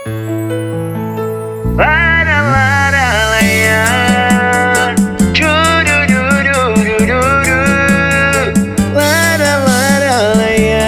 Lara, lara, laia. Chururururururu. Lara, lara, laia.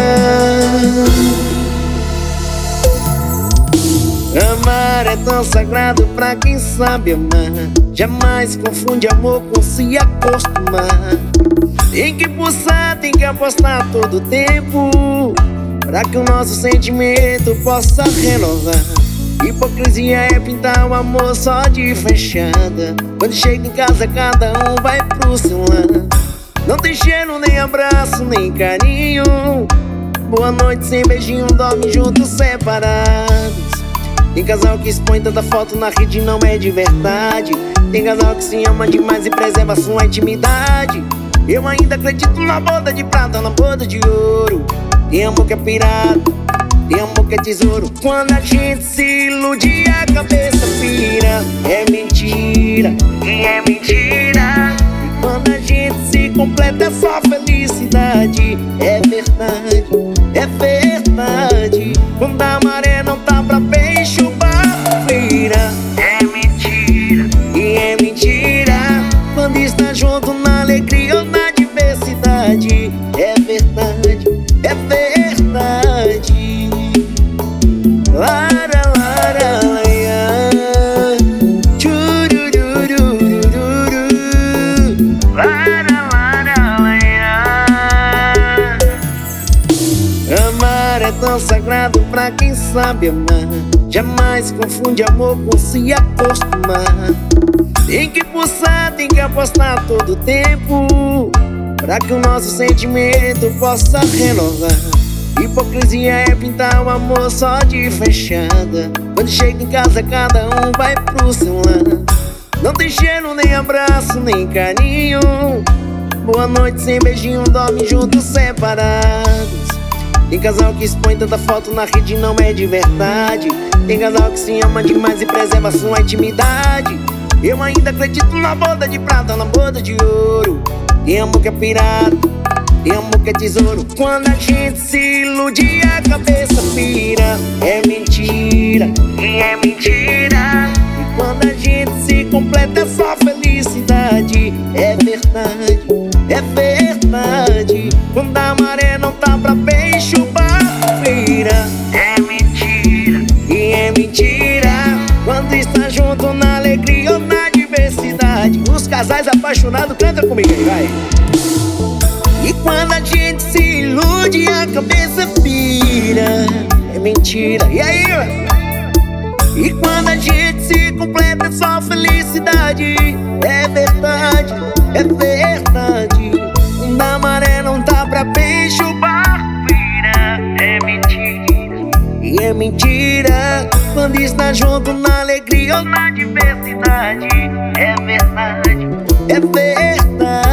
Amar é tão sagrado pra quem sabe amar. Jamais confunde amor com se acostumar. Tem que pulsar, tem que apostar todo o tempo pra que o nosso sentimento possa renovar. Hipocrisia é pintar o amor só de fachada. Quando chega em casa cada um vai pro seu lado. Não tem cheiro, nem abraço, nem carinho. Boa noite sem beijinho, dorme juntos separados. Tem casal que expõe tanta foto na rede e não é de verdade. Tem casal que se ama demais e preserva sua intimidade. Eu ainda acredito na boda de prata, na boda de ouro. Tem amor que é pirata, tem amor que é tesouro. Quando a gente se ilude a cabeça pira. É mentira, e é mentira. E quando a gente se completa é só felicidade. É verdade, é verdade. Quando a maré não tá pra peixe, o barco vira. É mentira, e é mentira. Quando está junto na alegria ou na diversidade. É verdade, é verdade. Lara, lara, laia. Churururururu. Lara, lara, laia. Amar é tão sagrado pra quem sabe amar. Jamais confunde amor com se acostumar. Tem que pulsar, tem que apostar todo o tempo pra que o nosso sentimento possa renovar. Hipocrisia é pintar o amor só de fachada. Quando chega em casa cada um vai pro seu lado. Não tem cheiro, nem abraço, nem carinho. Boa noite sem beijinho, dorme juntos separados. Tem casal que expõe tanta foto na rede e não é de verdade. Tem casal que se ama demais e preserva sua intimidade. Eu ainda acredito na boda de prata, na boda de ouro. Tem amor que é pirata, tem amor que é tesouro. Quando a gente se ilude a cabeça pira. É mentira, e é mentira. E quando a gente se completa é só felicidade. É verdade, é verdade. Quando a maré não tá pra peixe, o barco vira. É mentira, e é mentira. Quando está junto na alegria ou na diversidade. Os casais apaixonados cantam comigo aí, vai. E quando a gente se ilude a cabeça pira. É mentira, e aí? E quando a gente se completa é só felicidade. É verdade, é verdade. Quando a maré não tá pra peixe, o barco vira. É mentira, e é mentira. Quando está junto na alegria ou na diversidade. É verdade, é verdade.